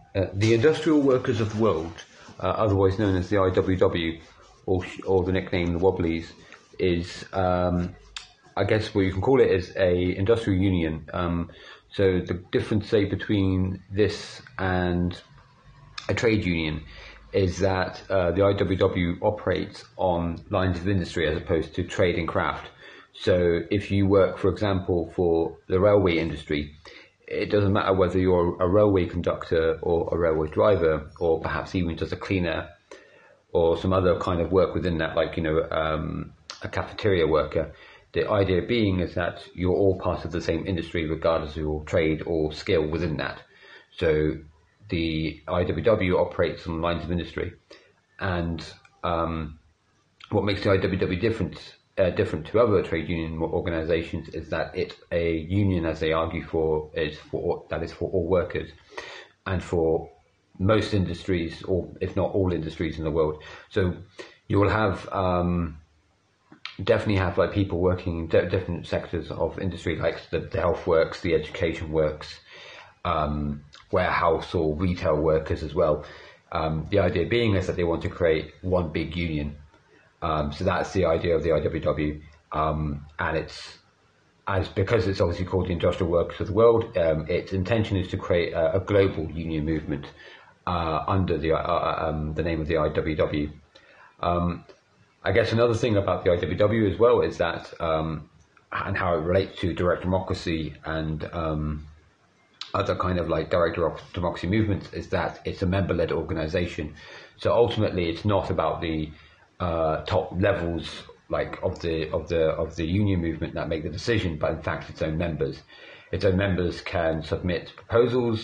The Industrial Workers of the World, otherwise known as the IWW, or the nickname the Wobblies, is, I guess what you can call it, is a industrial union. So the difference, say, between this and a trade union is that the IWW operates on lines of industry as opposed to trade and craft. So if you work, for example, for the railway industry, it doesn't matter whether you're a railway conductor or a railway driver, or perhaps even just a cleaner or some other kind of work within that, like, a cafeteria worker. The idea being is that you're all part of the same industry, regardless of your trade or skill within that. So the IWW operates on lines of industry, and what makes the IWW different to other trade union organisations is that it's a union, as they argue for, is for all workers, and for most industries, or if not all industries in the world. So you will have definitely have like people working in different sectors of industry, like the health works, the education works, warehouse or retail workers as well. The idea being is that they want to create one big union. So that's the idea of the IWW, and because it's obviously called the Industrial Workers of the World, its intention is to create a global union movement under the name of the IWW. I guess another thing about the IWW as well is that, and how it relates to direct democracy and other kind of like direct democracy movements, is that it's a member-led organization. So ultimately, it's not about the top levels like of the union movement that make the decision, but in fact its own members. Its own members can submit proposals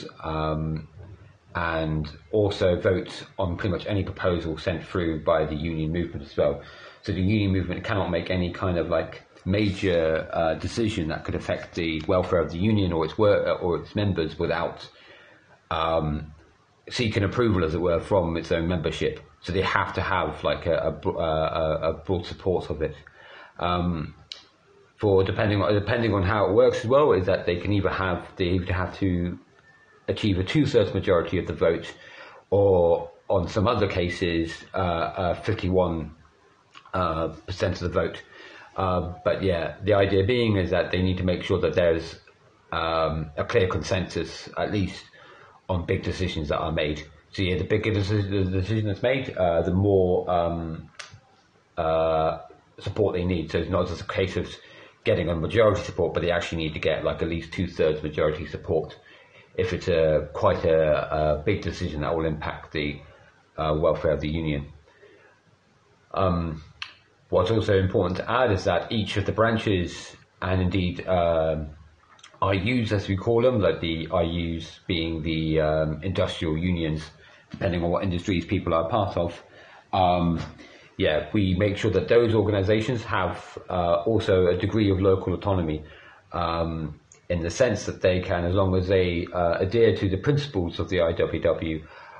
and also vote on pretty much any proposal sent through by the union movement as well. So the union movement cannot make any kind of like major decision that could affect the welfare of the union or its work or its members without seeking approval, as it were, from its own membership. So they have to have like a broad support of it. For depending on how it works as well, is that they either have to achieve a 2/3 majority of the vote, or on some other cases 51% of the vote. But yeah, the idea being is that they need to make sure that there's a clear consensus, at least on big decisions that are made. So yeah, the bigger the decision that's made, the more support they need. So it's not just a case of getting a majority support, but they actually need to get like at least 2/3 majority support if it's quite a big decision that will impact the welfare of the union. What's also important to add is that each of the branches, and indeed IUs as we call them, like the IUs being the industrial unions, depending on what industries people are part of, we make sure that those organizations have also a degree of local autonomy, in the sense that they can, as long as they adhere to the principles of the IWW,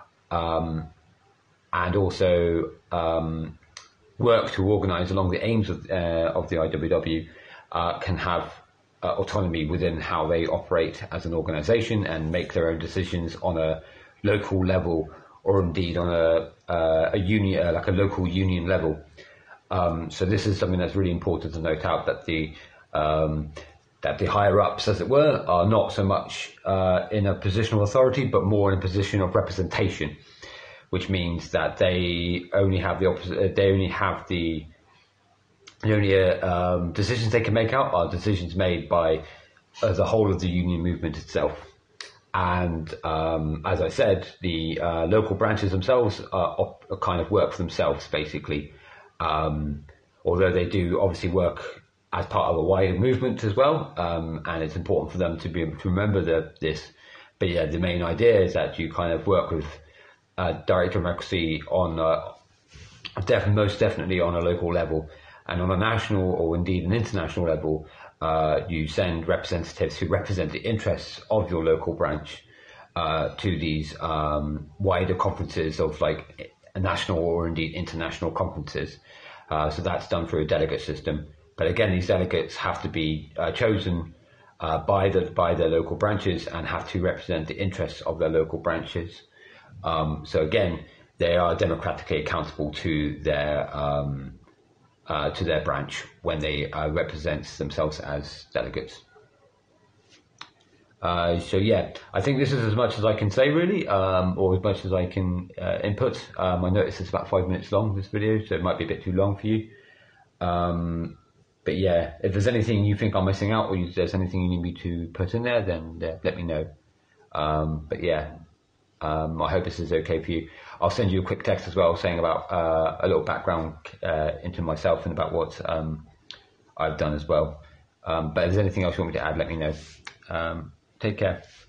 and also work to organize along the aims of the IWW, can have autonomy within how they operate as an organization and make their own decisions on a local level, or indeed on a union, like a local union level. So this is something that's really important to note out, that the higher ups, as it were, are not so much in a position of authority, but more in a position of representation, which means that they only have decisions they can make out are decisions made by the whole of the union movement itself. And as I said, the local branches themselves kind of work for themselves, basically, although they do obviously work as part of a wider movement as well, and it's important for them to be able to remember this. But yeah, the main idea is that you kind of work with direct democracy on most definitely on a local level, and on a national or indeed an international level, you send representatives who represent the interests of your local branch to these wider conferences of like national or indeed international conferences. So that's done through a delegate system. But again, these delegates have to be chosen by the local branches and have to represent the interests of their local branches. So again, they are democratically accountable to their branch when they represent themselves as delegates. So yeah, I think this is as much as I can say really, or as much as I can input. I noticed it's about 5 minutes long, this video, so it might be a bit too long for you. But yeah, if there's anything you think I'm missing out, or there's anything you need me to put in there, then let me know. But yeah, I hope this is okay for you. I'll send you a quick text as well saying about a little background into myself and about what I've done as well. But if there's anything else you want me to add, let me know. Take care.